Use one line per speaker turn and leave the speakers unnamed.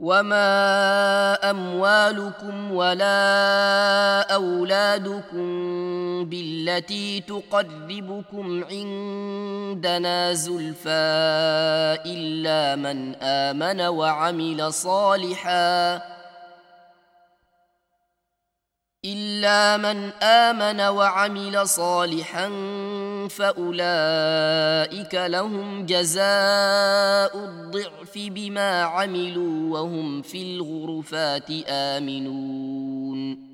وما أموالكم ولا أولادكم بالتي تقربكم عندنا زلفى إلا من آمن وعمل صالحا فأولئك لهم جزاء الضعف بما عملوا وهم في الغرفات آمنون